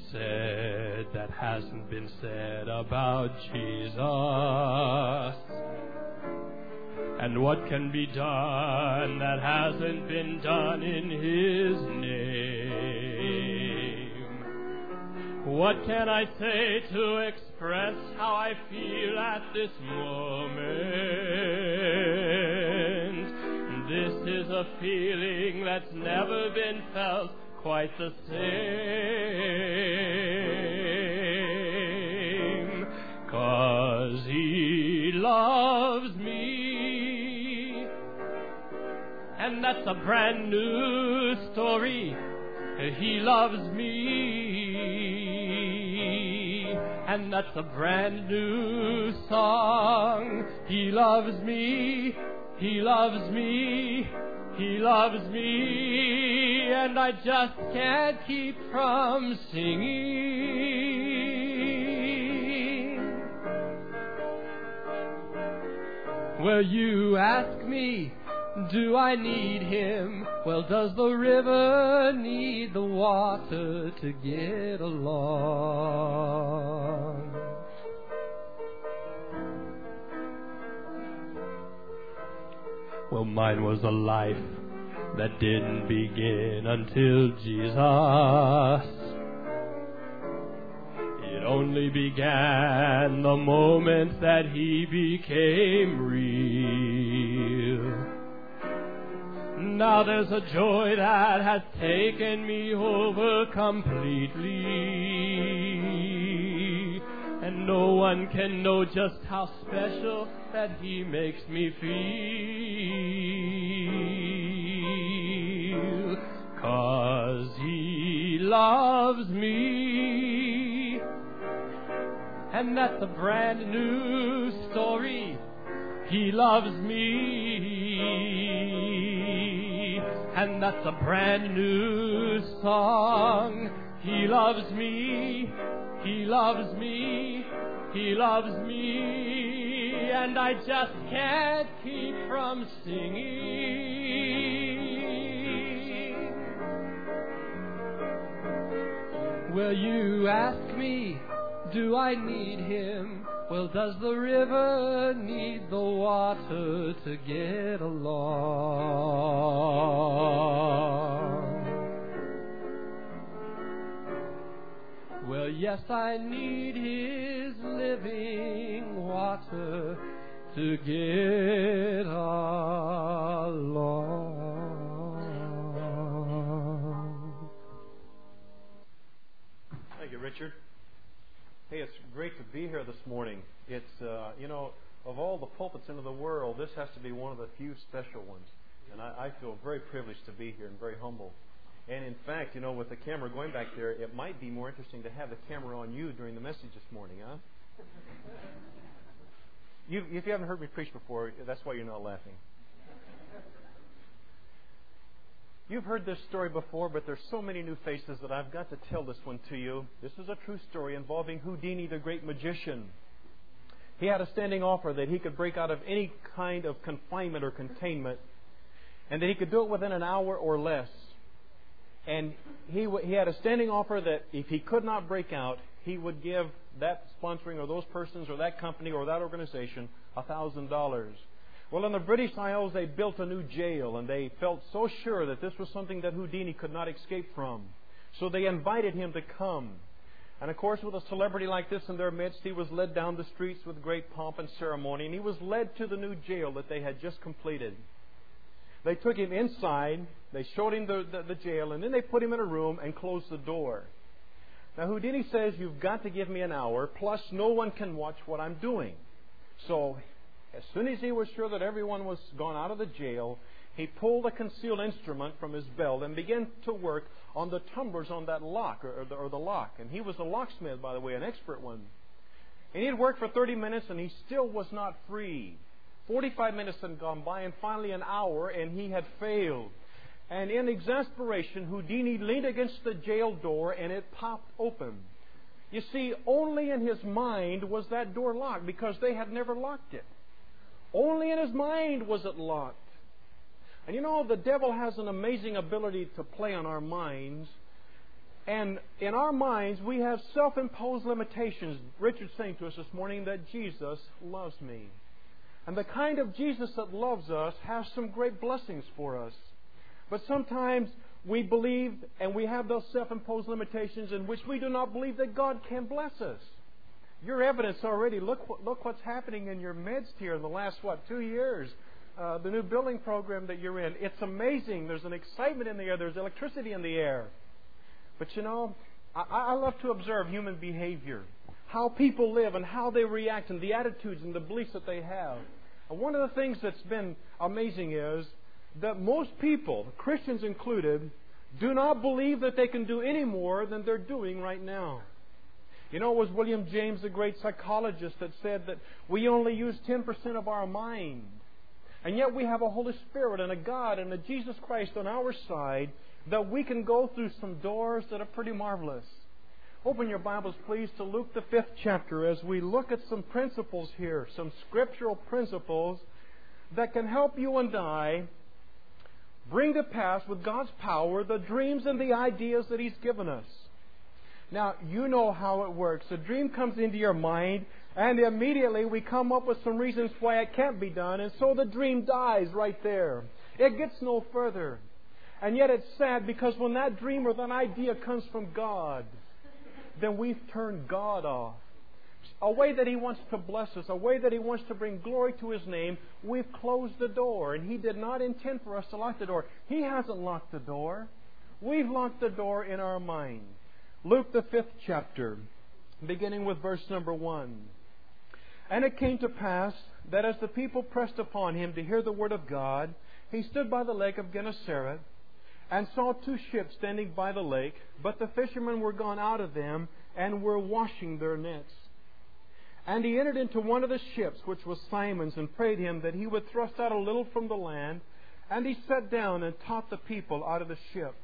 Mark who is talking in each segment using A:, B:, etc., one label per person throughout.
A: said that hasn't been said about Jesus? And what can be done that hasn't been done in His name? What can I say to express how I feel at this moment? This is a feeling that's never been felt quite the same. 'Cause He loves me, and that's a brand new story. He loves me, and that's a brand new song. He loves me, He loves me, He loves me, and I just can't keep from singing. Well, you ask me, do I need Him? Well, does the river need the water to get along? Well, mine was a life that didn't begin until Jesus. It only began the moment that He became real. Now there's a joy that has taken me over completely, and no one can know just how special that He makes me feel. 'Cause He loves me, and that's a brand new story. He loves me, and that's a brand new song. He loves me, He loves me, He loves me, and I just can't keep from singing. Well, you ask me, do I need Him? Well, does the river need the water to get along? Well, yes, I need His living water to get along.
B: Thank you, Richard. Hey, it's great to be here this morning. It's, of all the pulpits in the world, this has to be one of the few special ones. And I feel very privileged to be here and very humble. And in fact, with the camera going back there, it might be more interesting to have the camera on you during the message this morning, huh? If you haven't heard me preach before, that's why you're not laughing. You've heard this story before, but there's so many new faces that I've got to tell this one to you. This is a true story involving Houdini, the great magician. He had a standing offer that he could break out of any kind of confinement or containment, and that he could do it within an hour or less. And he had a standing offer that if he could not break out, he would give that sponsoring or those persons or that company or that organization $1,000. Well, in the British Isles, they built a new jail, and they felt so sure that this was something that Houdini could not escape from. So they invited him to come. And of course, with a celebrity like this in their midst, he was led down the streets with great pomp and ceremony, and he was led to the new jail that they had just completed. They took him inside, they showed him the jail, and then they put him in a room and closed the door. Now, Houdini says, you've got to give me an hour, plus no one can watch what I'm doing. So, as soon as he was sure that everyone was gone out of the jail, he pulled a concealed instrument from his belt and began to work on the tumblers on that lock, or the lock. And he was a locksmith, by the way, an expert one. And he had worked for 30 minutes, and he still was not free. 45 minutes had gone by, and finally an hour, and he had failed. And in exasperation, Houdini leaned against the jail door, and it popped open. You see, only in his mind was that door locked, because they had never locked it. Only in his mind was it locked. And the devil has an amazing ability to play on our minds. And in our minds, we have self-imposed limitations. Richard's saying to us this morning that Jesus loves me. And the kind of Jesus that loves us has some great blessings for us. But sometimes we believe and we have those self-imposed limitations in which we do not believe that God can bless us. Your evidence already, look what's happening in your midst here in the last, 2 years. The new building program that you're in. It's amazing. There's an excitement in the air. There's electricity in the air. But you know, I love to observe human behavior. How people live and how they react and the attitudes and the beliefs that they have. And one of the things that's been amazing is that most people, Christians included, do not believe that they can do any more than they're doing right now. You know, it was William James, the great psychologist, that said that we only use 10% of our mind. And yet we have a Holy Spirit and a God and a Jesus Christ on our side that we can go through some doors that are pretty marvelous. Open your Bibles, please, to Luke the 5th chapter as we look at some principles here, some scriptural principles that can help you and I bring to pass with God's power the dreams and the ideas that He's given us. Now, you know how it works. A dream comes into your mind, and immediately we come up with some reasons why it can't be done, and so the dream dies right there. It gets no further. And yet it's sad because when that dream or that idea comes from God, then we've turned God off. A way that He wants to bless us, a way that He wants to bring glory to His name, we've closed the door. And He did not intend for us to lock the door. He hasn't locked the door. We've locked the door in our mind. Luke the 5th chapter, beginning with verse number 1. And it came to pass that as the people pressed upon Him to hear the word of God, He stood by the lake of Gennesaret, and saw 2 ships standing by the lake, but the fishermen were gone out of them, and were washing their nets. And He entered into one of the ships, which was Simon's, and prayed him that he would thrust out a little from the land. And He sat down and taught the people out of the ship.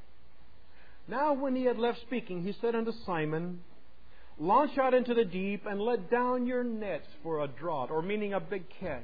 B: Now when He had left speaking, He said unto Simon, Launch out into the deep, and let down your nets for a draught, or meaning a big catch.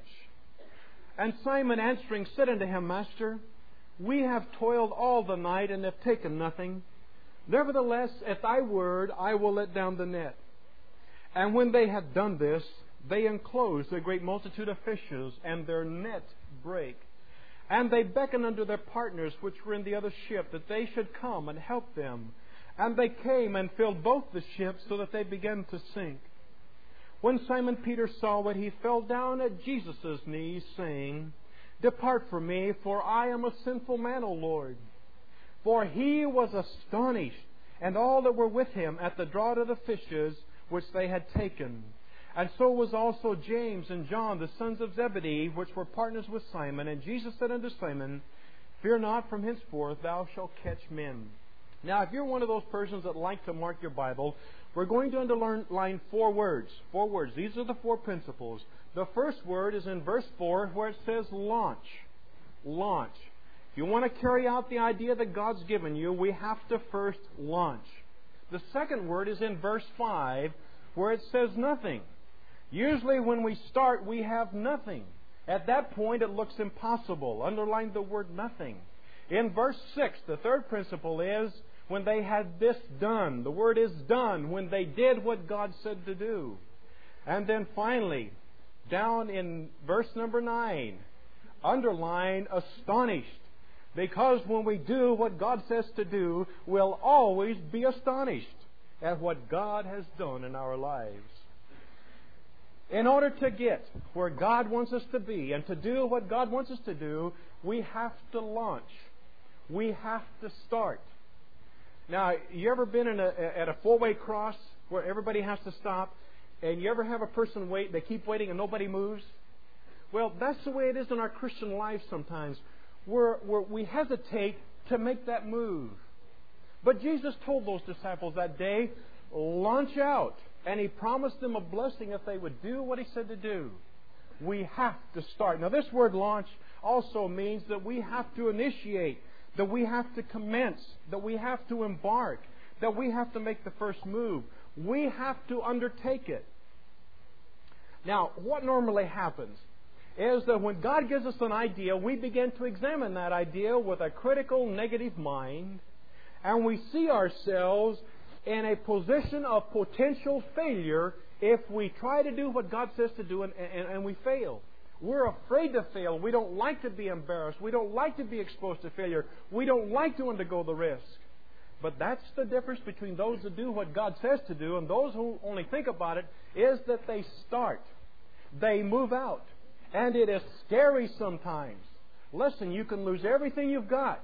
B: And Simon answering said unto Him, Master, we have toiled all the night, and have taken nothing. Nevertheless, at Thy word I will let down the net. And when they had done this, they enclosed a great multitude of fishes, and their net brake. And they beckoned unto their partners which were in the other ship, that they should come and help them. And they came and filled both the ships, so that they began to sink. When Simon Peter saw it, he fell down at Jesus' knees, saying, Depart from me, for I am a sinful man, O Lord. For he was astonished, and all that were with him, at the draught of the fishes which they had taken. And so was also James and John, the sons of Zebedee, which were partners with Simon. And Jesus said unto Simon, Fear not, from henceforth thou shalt catch men. Now, if you're one of those persons that like to mark your Bible, we're going to underline 4 words. 4 words. These are the 4 principles. The first word is in verse 4, where it says launch. Launch. If you want to carry out the idea that God's given you, we have to first launch. The second word is in verse 5, where it says nothing. Usually when we start, we have nothing. At that point, it looks impossible. Underline the word nothing. In verse 6, the third principle is when they had this done. The word is done, when they did what God said to do. And then finally, down in verse number 9, underline astonished. Because when we do what God says to do, we'll always be astonished at what God has done in our lives. In order to get where God wants us to be and to do what God wants us to do, we have to launch. We have to start. Now, you ever been at a 4-way cross where everybody has to stop, and you ever have a person wait, they keep waiting and nobody moves? Well, that's the way it is in our Christian life sometimes. We hesitate to make that move. But Jesus told those disciples that day, launch out. And He promised them a blessing if they would do what He said to do. We have to start. Now, this word launch also means that we have to initiate, that we have to commence, that we have to embark, that we have to make the first move. We have to undertake it. Now, what normally happens is that when God gives us an idea, we begin to examine that idea with a critical, negative mind. and we see ourselves in a position of potential failure if we try to do what God says to do and we fail. We're afraid to fail. We don't like to be embarrassed. We don't like to be exposed to failure. We don't like to undergo the risk. But that's the difference between those who do what God says to do and those who only think about it, is that they start. They move out. And it is scary sometimes. Listen, you can lose everything you've got.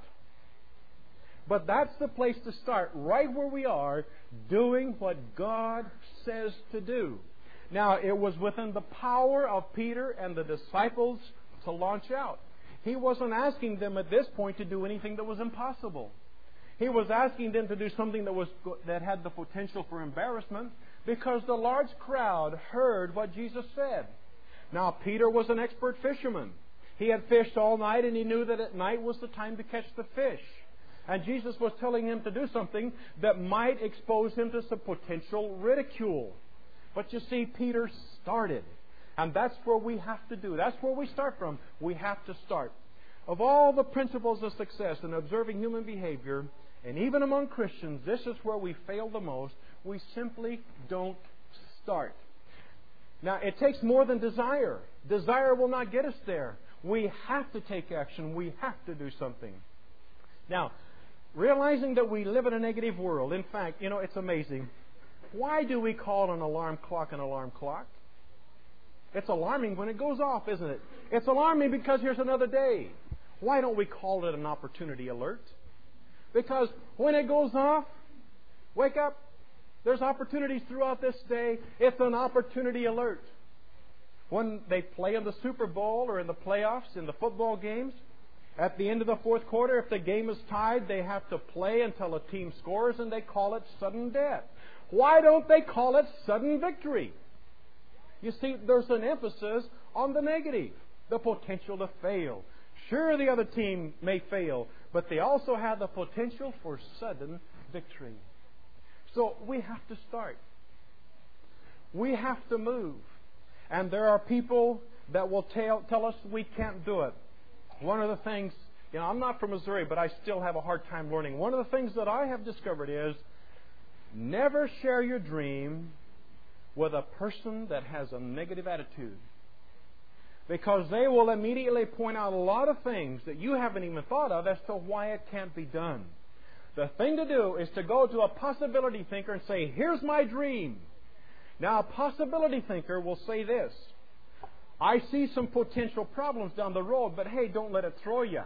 B: But that's the place to start, right where we are, doing what God says to do. Now, it was within the power of Peter and the disciples to launch out. He wasn't asking them at this point to do anything that was impossible. He was asking them to do something that had the potential for embarrassment, because the large crowd heard what Jesus said. Now, Peter was an expert fisherman. He had fished all night, and he knew that at night was the time to catch the fish. And Jesus was telling him to do something that might expose him to some potential ridicule. But you see, Peter started. And that's where we have to do. That's where we start from. We have to start. Of all the principles of success in observing human behavior, and even among Christians, this is where we fail the most. We simply don't start. Now, it takes more than desire. Desire will not get us there. We have to take action. We have to do something. Now, realizing that we live in a negative world, in fact, it's amazing. Why do we call an alarm clock an alarm clock? It's alarming when it goes off, isn't it? It's alarming because here's another day. Why don't we call it an opportunity alert? Because when it goes off, wake up. There's opportunities throughout this day. It's an opportunity alert. When they play in the Super Bowl or in the playoffs, in the football games, at the end of the fourth quarter, if the game is tied, they have to play until a team scores, and they call it sudden death. Why don't they call it sudden victory? You see, there's an emphasis on the negative, the potential to fail. Sure, the other team may fail, but they also have the potential for sudden victory. So we have to start. We have to move. And there are people that will tell us we can't do it. One of the things, I'm not from Missouri, but I still have a hard time learning. One of the things that I have discovered is never share your dream with a person that has a negative attitude. Because they will immediately point out a lot of things that you haven't even thought of as to why it can't be done. The thing to do is to go to a possibility thinker and say, here's my dream. Now, a possibility thinker will say this: I see some potential problems down the road, but hey, don't let it throw you.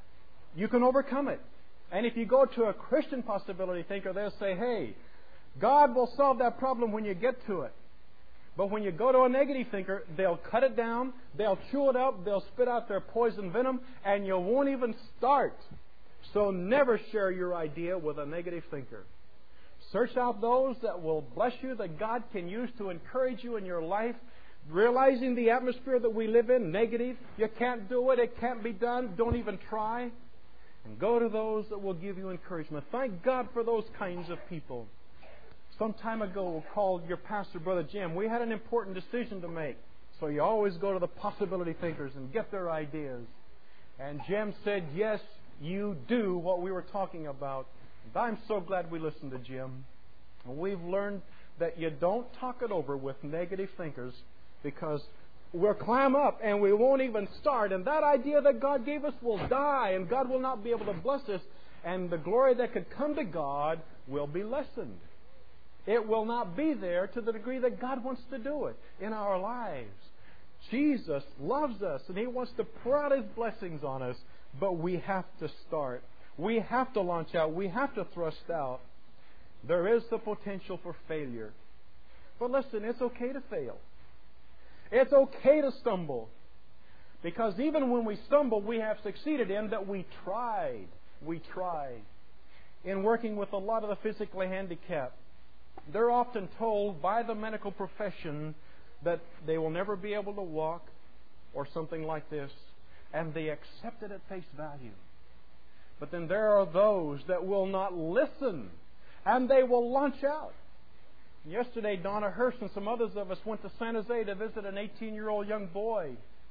B: You can overcome it. And if you go to a Christian possibility thinker, they'll say, hey, God will solve that problem when you get to it. But when you go to a negative thinker, they'll cut it down, they'll chew it up, they'll spit out their poison venom, and you won't even start. So never share your idea with a negative thinker. Search out those that will bless you, that God can use to encourage you in your life. Realizing the atmosphere that we live in, negative, you can't do it, it can't be done, don't even try. And go to those that will give you encouragement. Thank God for those kinds of people. Some time ago, I called your pastor, Brother Jim. We had an important decision to make. So you always go to the possibility thinkers and get their ideas. And Jim said, yes, you do what we were talking about. And I'm so glad we listened to Jim. And we've learned that you don't talk it over with negative thinkers, because we'll climb up and we won't even start. And that idea that God gave us will die, and God will not be able to bless us. And the glory that could come to God will be lessened. It will not be there to the degree that God wants to do it in our lives. Jesus loves us, and He wants to pour out His blessings on us. But we have to start. We have to launch out. We have to thrust out. There is the potential for failure. But listen, it's okay to fail. It's okay to stumble. Because even when we stumble, we have succeeded in that we tried. We tried. In working with a lot of the physically handicapped, they're often told by the medical profession that they will never be able to walk or something like this, and they accept it at face value. But then there are those that will not listen, and they will launch out. Yesterday, Donna Hurst and some others of us went to San Jose to visit an 18-year-old young boy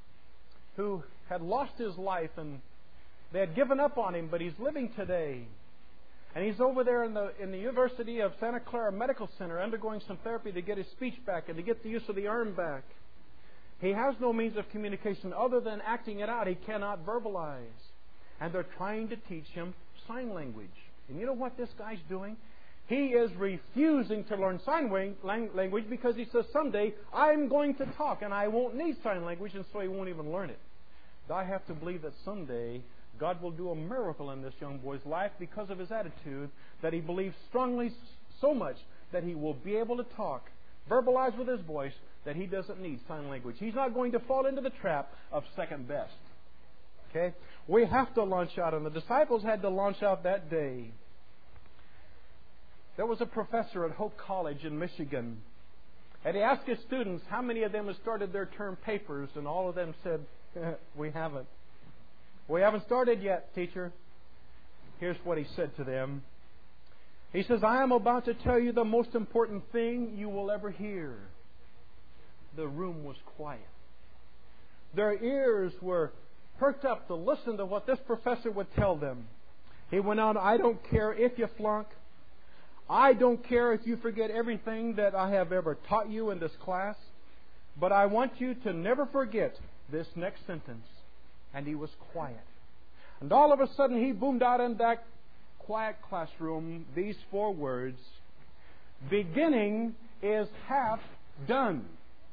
B: who had lost his life, and they had given up on him, but he's living today. And he's over there in the University of Santa Clara Medical Center undergoing some therapy to get his speech back and to get the use of the arm back. He has no means of communication other than acting it out. He cannot verbalize. And they're trying to teach him sign language. And you know what this guy's doing? He is refusing to learn sign language because he says, someday I'm going to talk and I won't need sign language, and so he won't even learn it. I have to believe that someday God will do a miracle in this young boy's life because of his attitude, that he believes strongly so much that he will be able to talk, verbalize with his voice, that he doesn't need sign language. He's not going to fall into the trap of second best. Okay? We have to launch out, and the disciples had to launch out that day. There was a professor at Hope College in Michigan, and he asked his students how many of them had started their term papers, and all of them said, we haven't. We haven't started yet, teacher. Here's what he said to them. He says, I am about to tell you the most important thing you will ever hear. The room was quiet. Their ears were perked up to listen to what this professor would tell them. He went on, I don't care if you flunk. I don't care if you forget everything that I have ever taught you in this class. But I want you to never forget this next sentence. And he was quiet. And all of a sudden he boomed out in that quiet classroom these 4 words. Beginning is half done.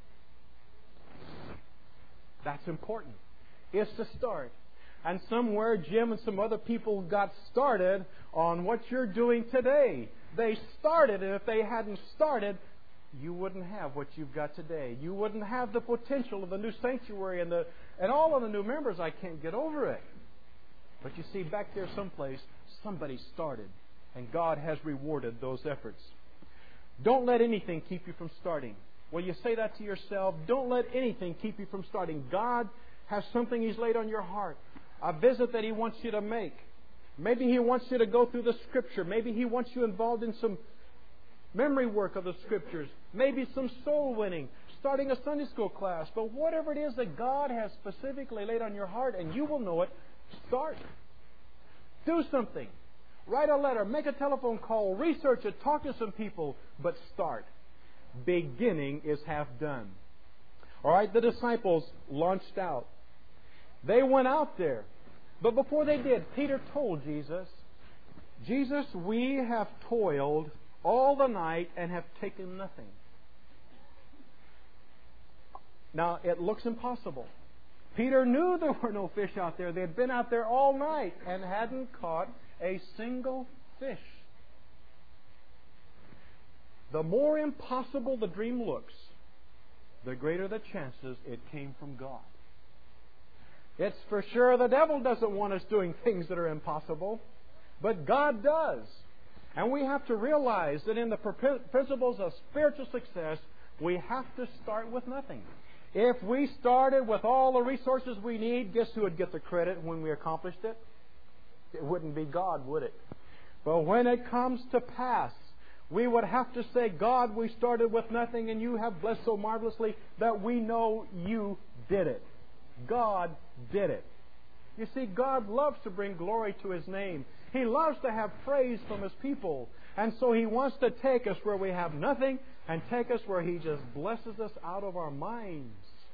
B: That's important. It's to start. And somewhere Jim and some other people got started on what you're doing today. They started, and if they hadn't started, you wouldn't have what you've got today. You wouldn't have the potential of the new sanctuary and all of the new members. I can't get over it. But you see, back there someplace, somebody started, and God has rewarded those efforts. Don't let anything keep you from starting. When you say that to yourself, don't let anything keep you from starting. God has something He's laid on your heart, a visit that He wants you to make. Maybe He wants you to go through the Scripture. Maybe He wants you involved in some memory work of the Scriptures. Maybe some soul winning, starting a Sunday school class. But whatever it is that God has specifically laid on your heart, and you will know it, start. Do something. Write a letter. Make a telephone call. Research it. Talk to some people. But start. Beginning is half done. All right, the disciples launched out. They went out there. But before they did, Peter told Jesus, Jesus, we have toiled all the night and have taken nothing. Now, it looks impossible. Peter knew there were no fish out there. They had been out there all night and hadn't caught a single fish. The more impossible the dream looks, the greater the chances it came from God. It's for sure the devil doesn't want us doing things that are impossible, but God does. And we have to realize that in the principles of spiritual success, we have to start with nothing. If we started with all the resources we need, guess who would get the credit when we accomplished it? It wouldn't be God, would it? But when it comes to pass, we would have to say, God, we started with nothing and you have blessed so marvelously that we know you did it. God did it. You see, God loves to bring glory to His name. He loves to have praise from His people. And so He wants to take us where we have nothing and take us where He just blesses us out of our minds.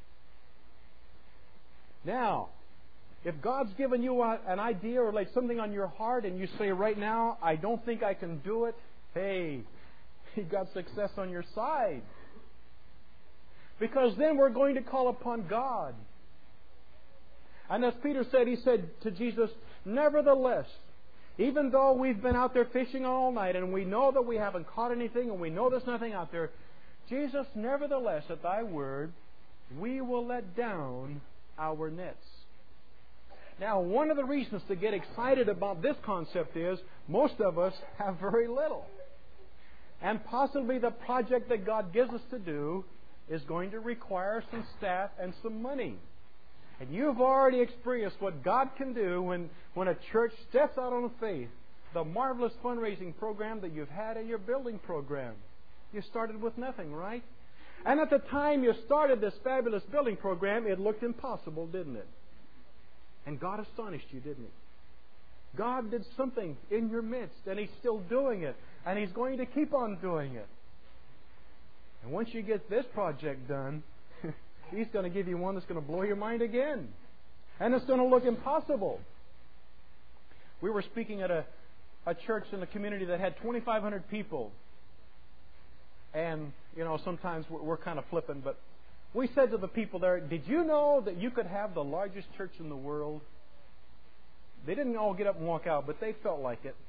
B: Now, if God's given you an idea or laid something on your heart and you say, right now, I don't think I can do it, hey, you got success on your side. Because then we're going to call upon God. And as Peter said, he said to Jesus, nevertheless, even though we've been out there fishing all night and we know that we haven't caught anything and we know there's nothing out there, Jesus, nevertheless, at Thy word, we will let down our nets. Now, one of the reasons to get excited about this concept is most of us have very little. And possibly the project that God gives us to do is going to require some staff and some money. And you've already experienced what God can do when a church steps out on faith. The marvelous fundraising program that you've had in your building program. You started with nothing, right? And at the time you started this fabulous building program, it looked impossible, didn't it? And God astonished you, didn't He? God did something in your midst, and He's still doing it, and He's going to keep on doing it. And once you get this project done, He's going to give you one that's going to blow your mind again. And it's going to look impossible. We were speaking at a church in the community that had 2,500 people. And, sometimes we're kind of flippant, but we said to the people there, did you know that you could have the largest church in the world? They didn't all get up and walk out, but they felt like it.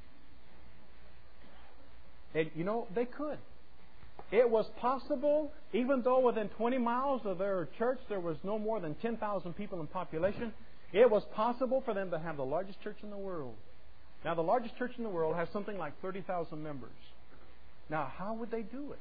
B: And, they could. It was possible, even though within 20 miles of their church there was no more than 10,000 people in population, it was possible for them to have the largest church in the world. Now, the largest church in the world has something like 30,000 members. Now, how would they do it?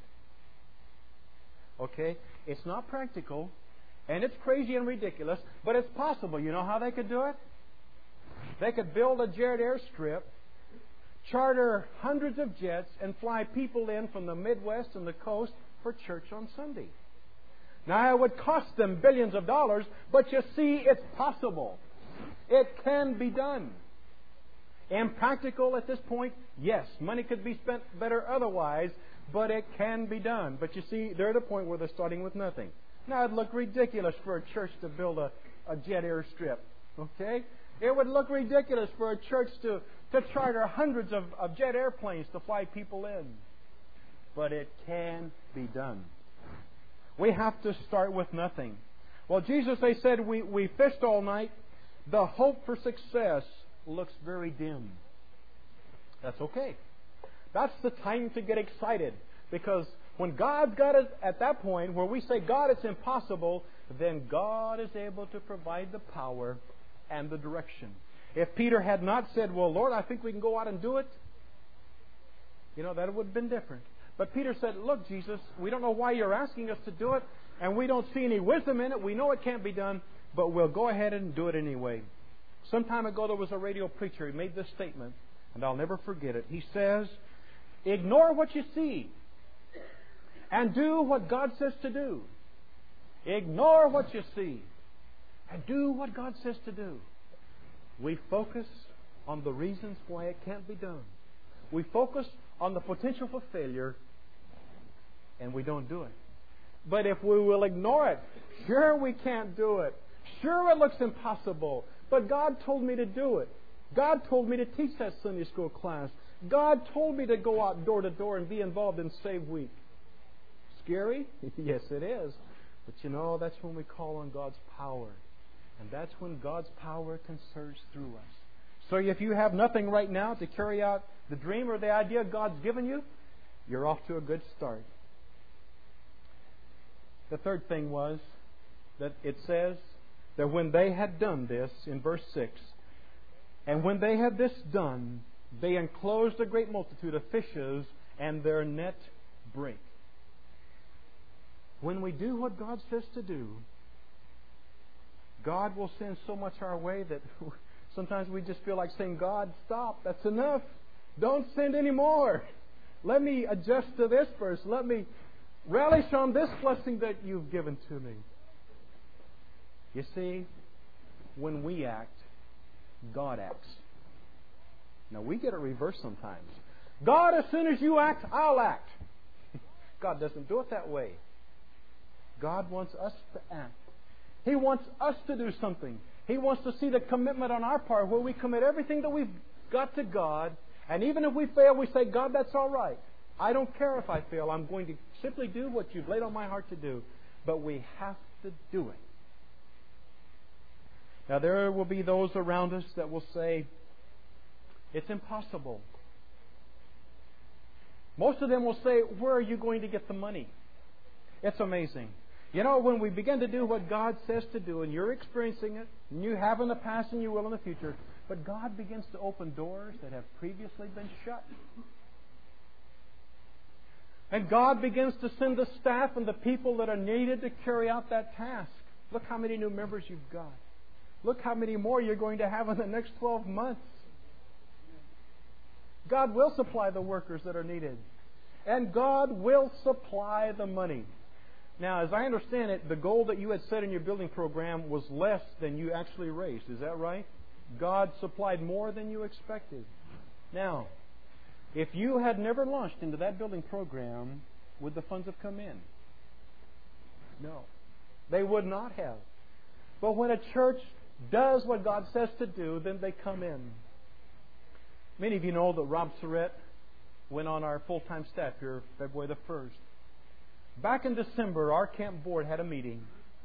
B: Okay, it's not practical, and it's crazy and ridiculous, but it's possible. You know how they could do it? They could build a jet airstrip, charter hundreds of jets, and fly people in from the Midwest and the coast for church on Sunday. Now, it would cost them billions of dollars, but you see, it's possible. It can be done. Impractical at this point? Yes. Money could be spent better otherwise, but it can be done. But you see, they're at a point where they're starting with nothing. Now, it'd look ridiculous for a church to build a jet airstrip. Okay? It would look ridiculous for a church to charter hundreds of jet airplanes to fly people in. But it can be done. We have to start with nothing. Well, Jesus, they said, we fished all night. The hope for success looks very dim. That's okay. That's the time to get excited. Because when God's got us at that point where we say, God, it's impossible, then God is able to provide the power and the direction. If Peter had not said, well, Lord, I think we can go out and do it, that would have been different. But Peter said, look, Jesus, we don't know why you're asking us to do it, and we don't see any wisdom in it. We know it can't be done, but we'll go ahead and do it anyway. Some time ago, there was a radio preacher. He made this statement, and I'll never forget it. He says, ignore what you see and do what God says to do. Ignore what you see and do what God says to do. We focus on the reasons why it can't be done. We focus on the potential for failure, and we don't do it. But if we will ignore it, sure, we can't do it. Sure, it looks impossible. But God told me to do it. God told me to teach that Sunday school class. God told me to go out door to door and be involved in Save Week. Scary? Yes, it is. But that's when we call on God's power. And that's when God's power can surge through us. So if you have nothing right now to carry out the dream or the idea God's given you, you're off to a good start. The third thing was that it says that when they had done this, in verse 6, and when they had this done, they enclosed a great multitude of fishes, and their net brake. When we do what God says to do, God will send so much our way that sometimes we just feel like saying, God, stop. That's enough. Don't send any more. Let me adjust to this first. Let me relish on this blessing that you've given to me. You see, when we act, God acts. Now, we get it reversed sometimes. God, as soon as you act, I'll act. God doesn't do it that way. God wants us to act. He wants us to do something. He wants to see the commitment on our part where we commit everything that we've got to God. And even if we fail, we say, God, that's all right. I don't care if I fail. I'm going to simply do what you've laid on my heart to do. But we have to do it. Now, there will be those around us that will say, it's impossible. Most of them will say, where are you going to get the money? It's amazing. When we begin to do what God says to do, and you're experiencing it, and you have in the past and you will in the future, but God begins to open doors that have previously been shut. And God begins to send the staff and the people that are needed to carry out that task. Look how many new members you've got. Look how many more you're going to have in the next 12 months. God will supply the workers that are needed. And God will supply the money. Now, as I understand it, the goal that you had set in your building program was less than you actually raised. Is that right? God supplied more than you expected. Now, if you had never launched into that building program, would the funds have come in? No. They would not have. But when a church does what God says to do, then they come in. Many of you know that Rob Surratt went on our full-time staff here February the 1st. Back in December, our camp board had a meeting.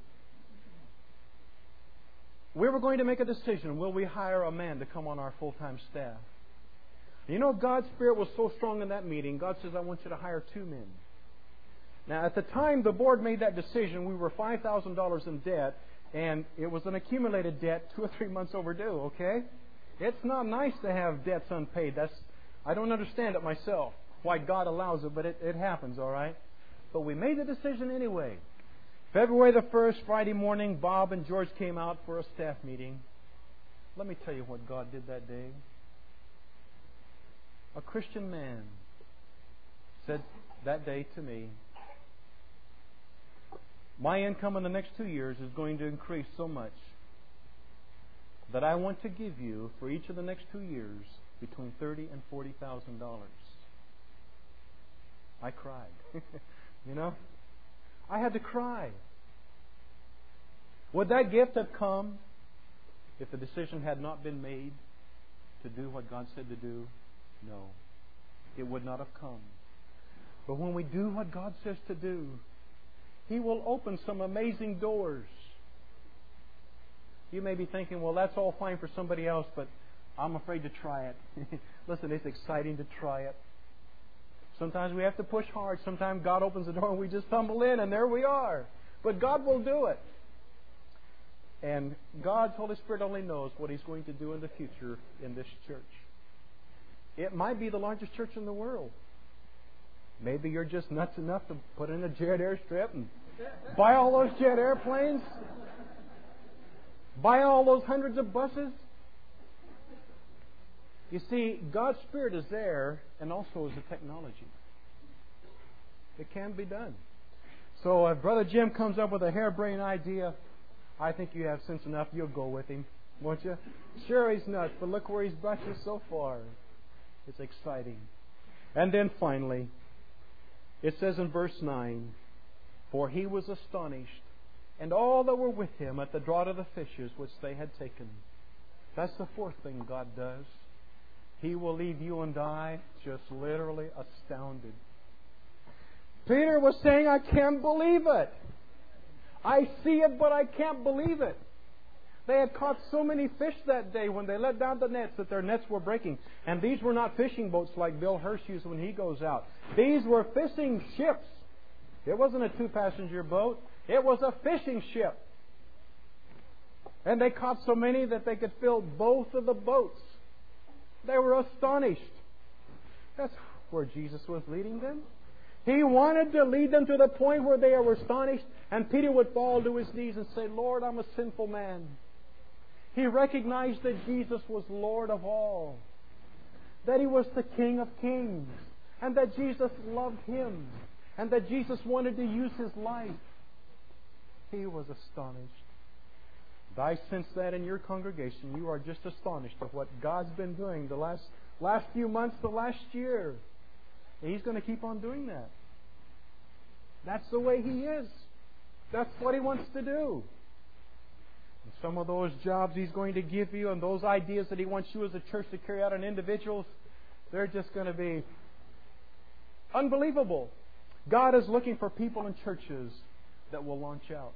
B: We were going to make a decision. Will we hire a man to come on our full-time staff? You know, God's Spirit was so strong in that meeting, God says, I want you to hire 2 men. Now, at the time the board made that decision, we were $5,000 in debt, and it was an accumulated debt 2 or 3 months overdue, okay? It's not nice to have debts unpaid. I don't understand it myself, why God allows it, but it happens, all right? But we made the decision anyway. February the 1st, Friday morning, Bob and George came out for a staff meeting. Let me tell you what God did that day. A Christian man said that day to me, my income in the next 2 years is going to increase so much that I want to give you, for each of the next 2 years, between $30,000 and $40,000. I cried. You know? I had to cry. Would that gift have come if the decision had not been made to do what God said to do? No. It would not have come. But when we do what God says to do, He will open some amazing doors. You may be thinking, well, that's all fine for somebody else, but I'm afraid to try it. Listen, it's exciting to try it. Sometimes we have to push hard. Sometimes God opens the door and we just tumble in and there we are. But God will do it. And God's Holy Spirit only knows what He's going to do in the future in this church. It might be the largest church in the world. Maybe you're just nuts enough to put in a jet airstrip and buy all those jet airplanes. Buy all those hundreds of buses. You see, God's Spirit is there, and also is the technology. It can be done. So if Brother Jim comes up with a harebrained idea, I think you have sense enough, you'll go with him, won't you? Sure, he's nuts, but look where he's brought you so far. It's exciting. And then finally, it says in verse 9, for he was astonished, and all that were with him at the draught of the fishes which they had taken. That's the fourth thing God does. He will leave you and I just literally astounded. Peter was saying, I can't believe it. I see it, but I can't believe it. They had caught so many fish that day when they let down the nets that their nets were breaking. And these were not fishing boats like Bill Hirsch uses when he goes out. These were fishing ships. It wasn't a 2-passenger boat. It was a fishing ship. And they caught so many that they could fill both of the boats. They were astonished. That's where Jesus was leading them. He wanted to lead them to the point where they were astonished, and Peter would fall to his knees and say, Lord, I'm a sinful man. He recognized that Jesus was Lord of all, that He was the King of kings, and that Jesus loved him, and that Jesus wanted to use His life. He was astonished. And I sense that in your congregation, you are just astonished at what God's been doing the last few months, the last year. And He's going to keep on doing that. That's the way He is. That's what He wants to do. And some of those jobs He's going to give you and those ideas that He wants you as a church to carry out on individuals, they're just going to be unbelievable. God is looking for people in churches that will launch out.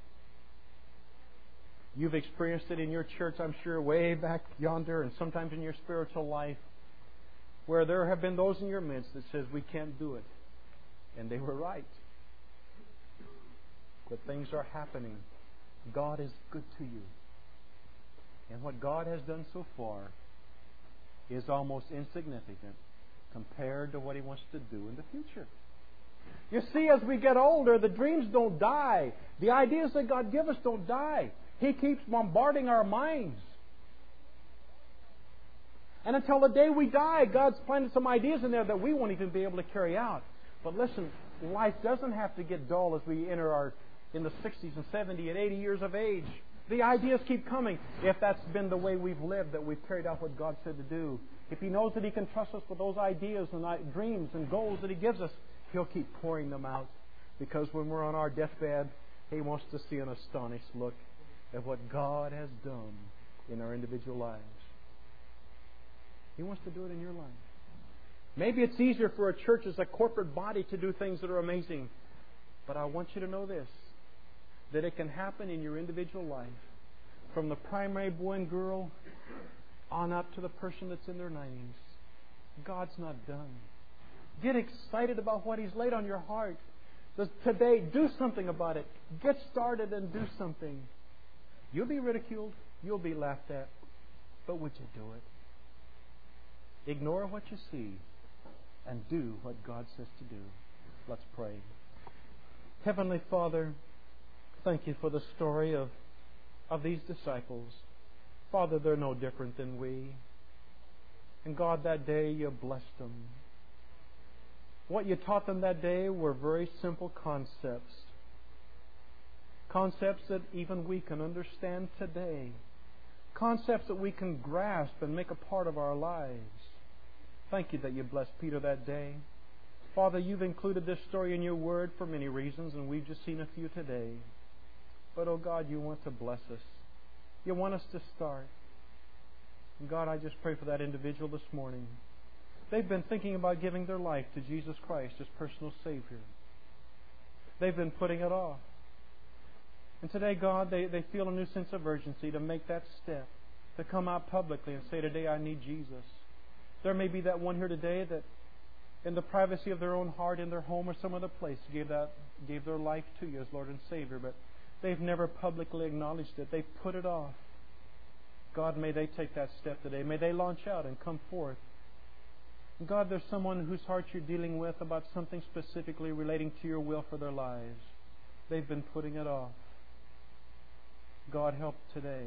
B: You've experienced it in your church, I'm sure, way back yonder, and sometimes in your spiritual life, where there have been those in your midst that says, we can't do it. And they were right. But things are happening. God is good to you. And what God has done so far is almost insignificant compared to what He wants to do in the future. You see, as we get older, the dreams don't die. The ideas that God gives us don't die. He keeps bombarding our minds. And until the day we die, God's planted some ideas in there that we won't even be able to carry out. But listen, life doesn't have to get dull as we enter in the 60s and 70 and 80 years of age. The ideas keep coming. If that's been the way we've lived, that we've carried out what God said to do, if He knows that He can trust us with those ideas and dreams and goals that He gives us, He'll keep pouring them out. Because when we're on our deathbed, He wants to see an astonished look at what God has done in our individual lives. He wants to do it in your life. Maybe it's easier for a church as a corporate body to do things that are amazing. But I want you to know this, that it can happen in your individual life. From the primary boy and girl on up to the person that's in their 90s. God's not done. Get excited about what He's laid on your heart. Today, do something about it. Get started and do something. You'll be ridiculed. You'll be laughed at. But would you do it? Ignore what you see and do what God says to do. Let's pray. Heavenly Father, thank You for the story of these disciples. Father, they're no different than we. And God, that day You blessed them. What You taught them that day were very simple concepts. Concepts that even we can understand today. Concepts that we can grasp and make a part of our lives. Thank You that You blessed Peter that day. Father, You've included this story in Your Word for many reasons, and we've just seen a few today. But, oh God, You want to bless us. You want us to start. And God, I just pray for that individual this morning. They've been thinking about giving their life to Jesus Christ as personal Savior. They've been putting it off. And today, God, they feel a new sense of urgency to make that step, to come out publicly and say, today I need Jesus. There may be that one here today that in the privacy of their own heart, in their home or some other place, gave their life to You as Lord and Savior, but they've never publicly acknowledged it. They've put it off. God, may they take that step today. May they launch out and come forth. And God, there's someone whose heart You're dealing with about something specifically relating to Your will for their lives. They've been putting it off. God, help today.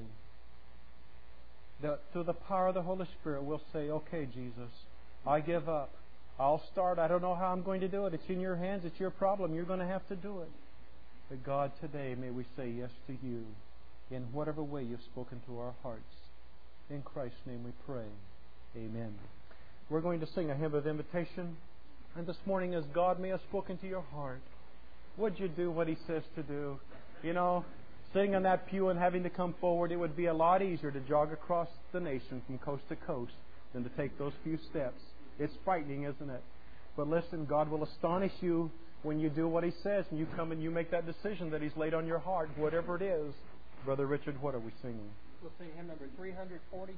B: That through the power of the Holy Spirit, we'll say, okay, Jesus, I give up. I'll start. I don't know how I'm going to do it. It's in Your hands. It's Your problem. You're going to have to do it. But God, today may we say yes to You in whatever way You've spoken to our hearts. In Christ's name we pray. Amen. We're going to sing a hymn of invitation. And this morning, as God may have spoken to your heart, would you do what He says to do? You know, sitting on that pew and having to come forward, it would be a lot easier to jog across the nation from coast to coast than to take those few steps. It's frightening, isn't it? But listen, God will astonish you when you do what He says, and you come and you make that decision that He's laid on your heart, whatever it is. Brother Richard, what are we singing?
C: We'll sing hymn number 347.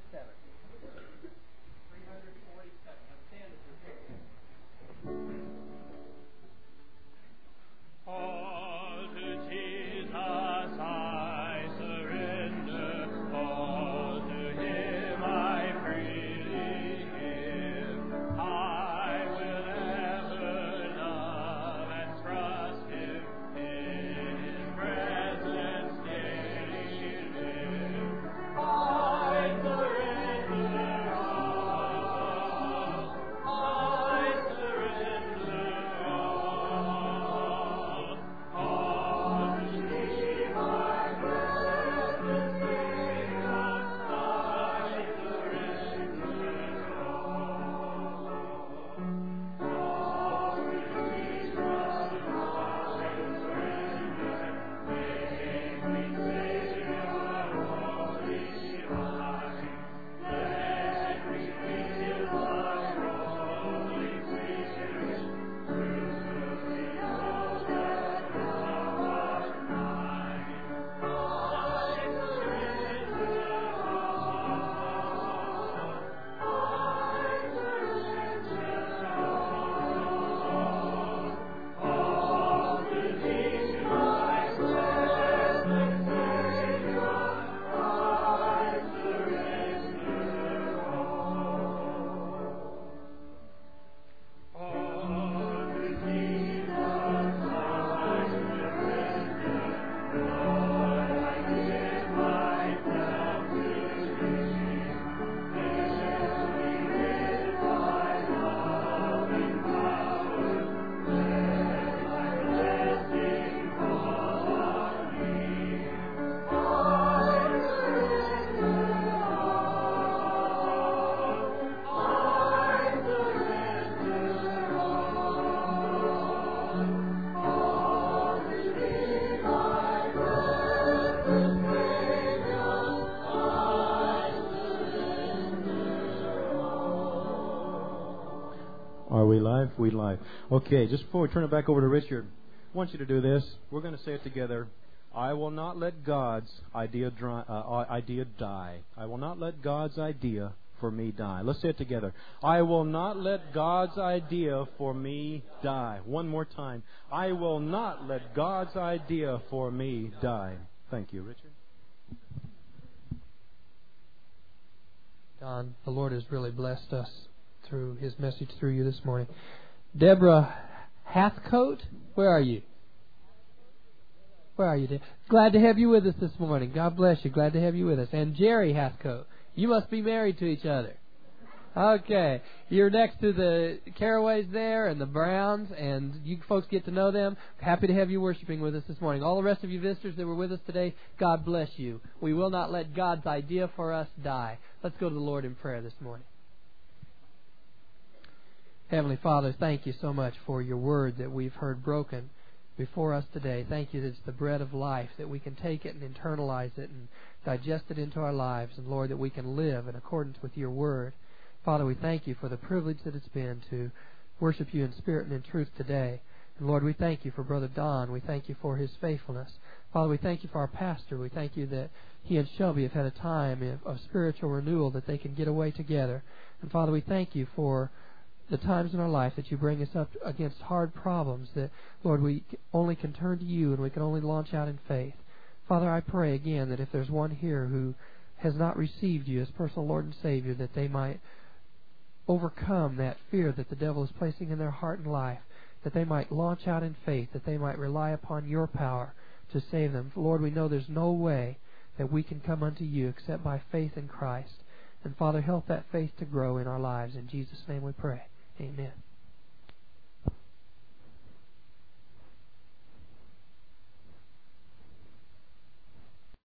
C: 347. Now stand as we sing.
A: All to Jesus I surrender, all to Him I freely give. I will ever love and trust Him, in His presence daily live. I surrender all.
B: Are we live? We live. Okay, just before we turn it back over to Richard, I want you to do this. We're going to say it together. I will not let God's idea die. I will not let God's idea for me die. Let's say it together. I will not let God's idea for me die. One more time. I will not let God's idea for me die. Thank you, Richard.
D: Don, the Lord has really blessed us through His message through you this morning. Deborah Hathcote, where are you? Where are you, Deb? Glad to have you with us this morning. God bless you. Glad to have you with us. And Jerry Hathcote, you must be married to each other. Okay. You're next to the Caraways there and the Browns, and you folks get to know them. Happy to have you worshiping with us this morning. All the rest of you visitors that were with us today, God bless you. We will not let God's idea for us die. Let's go to the Lord in prayer this morning. Heavenly Father, thank you so much for your word that we've heard broken before us today. Thank you that it's the bread of life, that we can take it and internalize it and digest it into our lives. And Lord, that we can live in accordance with your word. Father, we thank you for the privilege that it's been to worship you in spirit and in truth today. And Lord, we thank you for Brother Don. We thank you for his faithfulness. Father, we thank you for our pastor. We thank you that he and Shelby have had a time of spiritual renewal, that they can get away together. And Father, we thank you for the times in our life that you bring us up against hard problems, that, Lord, we only can turn to you and we can only launch out in faith. Father, I pray again that if there's one here who has not received you as personal Lord and Savior, that they might overcome that fear that the devil is placing in their heart and life, that they might launch out in faith, that they might rely upon your power to save them. Lord, we know there's no way that we can come unto you except by faith in Christ. And Father, help that faith to grow in our lives. In Jesus' name we pray. Amen.